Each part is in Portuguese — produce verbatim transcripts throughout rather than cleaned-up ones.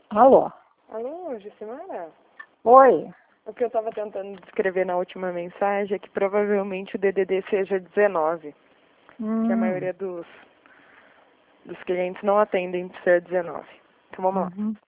Alô? Alô, Jucimara? Oi? O que eu estava tentando descrever na última mensagem é que provavelmente o D D D seja dezenove, Hum. que a maioria dos, dos clientes não atendem por ser dezenove. Então vamos lá. Uhum.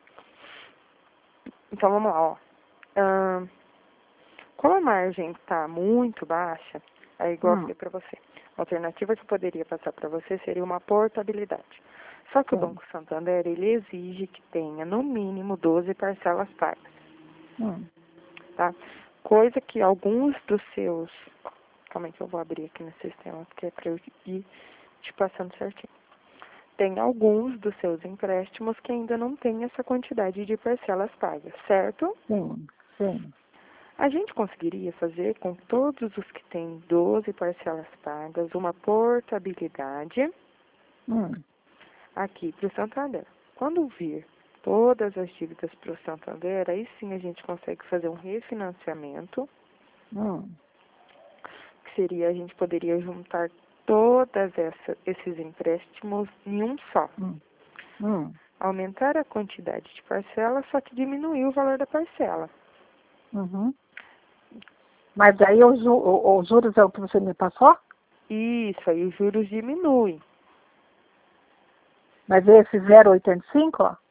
Então vamos lá, ó. Ahn, como a margem está muito baixa, é igual eu Hum. falei para você. A alternativa que eu poderia passar para você seria uma portabilidade. Só que o Sim. Banco Santander, ele exige que tenha no mínimo doze parcelas pagas. Hum. Tá? Coisa que alguns dos seus... Calma aí que eu vou abrir aqui no sistema, porque é para eu ir te passando certinho. Tem alguns dos seus empréstimos que ainda não tem essa quantidade de parcelas pagas, certo? Sim. Sim. A gente conseguiria fazer com todos os que têm doze parcelas pagas uma portabilidade Hum. aqui para o Santander. Quando vir todas as dívidas para o Santander, aí sim a gente consegue fazer um refinanciamento, Hum. que seria, a gente poderia juntar todas essa, esses empréstimos em um só. Hum. Hum. Aumentar a quantidade de parcela, só que diminuir o valor da parcela. Uhum. Mas aí os, ju o- os juros é o que você me passou? Isso, aí os juros diminuem. Mas esse zero vírgula oitenta e cinco, ó.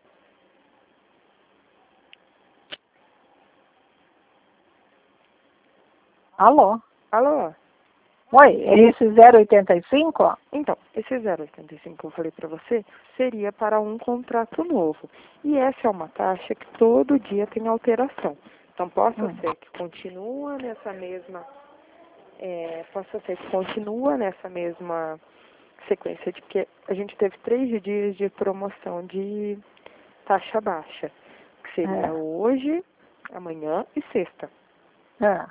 Alô? Alô? Oi, é esse zero vírgula oitenta e cinco, ó? Então, esse zero vírgula oitenta e cinco que eu falei para você seria para um contrato novo. E essa é uma taxa que todo dia tem alteração. Então, possa Hum. ser que continua nessa mesma, é, possa ser que continua nessa mesma sequência de que a gente teve três dias de promoção de taxa baixa, que seria É. hoje, amanhã e sexta. É.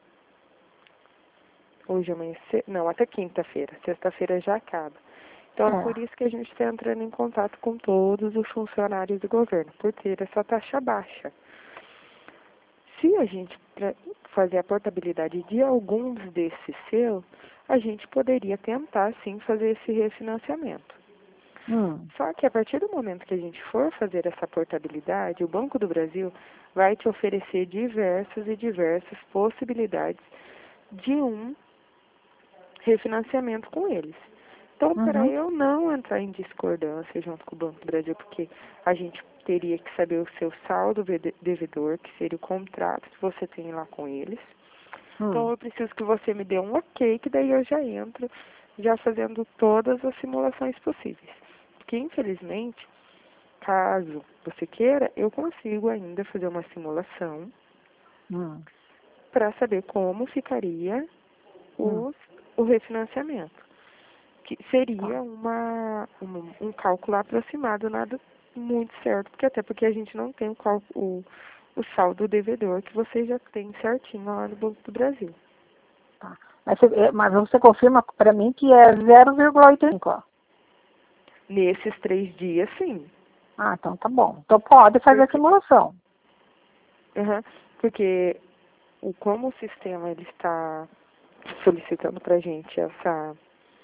Hoje, amanhã, se... não, até quinta-feira. Sexta-feira já acaba. Então, é por É. isso que a gente está entrando em contato com todos os funcionários do governo, por ter essa taxa baixa. Se a gente fazer a portabilidade de alguns desses seus, a gente poderia tentar, sim, fazer esse refinanciamento. Hum. Só que a partir do momento que a gente for fazer essa portabilidade, o Banco do Brasil vai te oferecer diversas e diversas possibilidades de um refinanciamento com eles. Então, para Uhum. eu não entrar em discordância junto com o Banco do Brasil, porque a gente teria que saber o seu saldo devedor, que seria o contrato que você tem lá com eles. Então, Hum. eu preciso que você me dê um ok, que daí eu já entro, já fazendo todas as simulações possíveis. Porque, infelizmente, caso você queira, eu consigo ainda fazer uma simulação Hum. para saber como ficaria Hum. os, o refinanciamento. Que seria Tá. uma, um, um cálculo aproximado, nada muito certo, porque até porque a gente não tem o, cálculo, o, o saldo devedor que você já tem certinho lá no Banco do Brasil. Tá. Mas você, é, mas você confirma para mim que é zero vírgula oitenta e cinco, ó. Nesses três dias, sim. Ah, então tá bom. Então pode fazer a Porque, simulação. uhum, porque o, como o sistema ele está solicitando para a gente essa,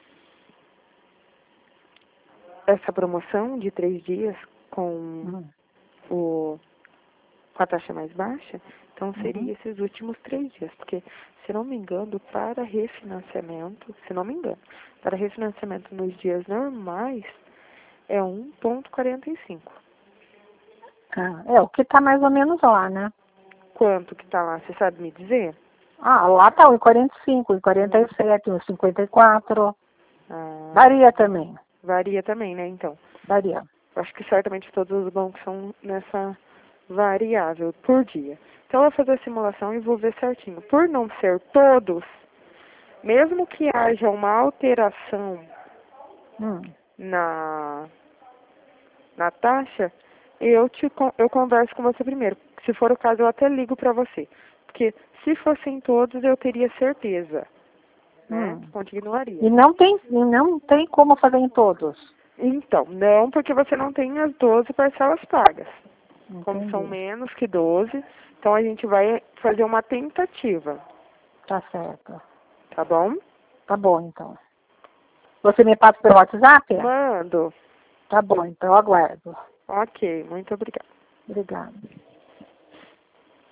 essa promoção de três dias com Hum. o com a taxa mais baixa, então Uhum. seria esses últimos três dias, porque, se não me engano, para refinanciamento, se não me engano, para refinanciamento nos dias normais é um vírgula quarenta e cinco. Ah, é o que tá mais ou menos lá, né? Quanto que tá lá, você sabe me dizer? Ah, lá tá um e quarenta e cinco, um e quarenta Hum. e sete, um e cinquenta e quatro. Ah, Varia também. varia também, né, então? Varia. Eu acho que certamente todos os bancos são nessa variável por dia. Então, eu vou fazer a simulação e vou ver certinho. Por não ser todos, mesmo que haja uma alteração Hum. na, na taxa, eu, te, con- eu converso com você primeiro. Se for o caso, eu até ligo para você. Porque se fossem todos, eu teria certeza, né? Hum. Continuaria. E não tem, e não tem como fazer em todos. Então, não porque você não tem as doze parcelas pagas. Como são Entendi. menos que doze, então a gente vai fazer uma tentativa, Tá certo. tá bom? Tá bom, então. Você me passa pelo WhatsApp? Mando. Tá bom, então eu aguardo. Ok, muito obrigada. Obrigada.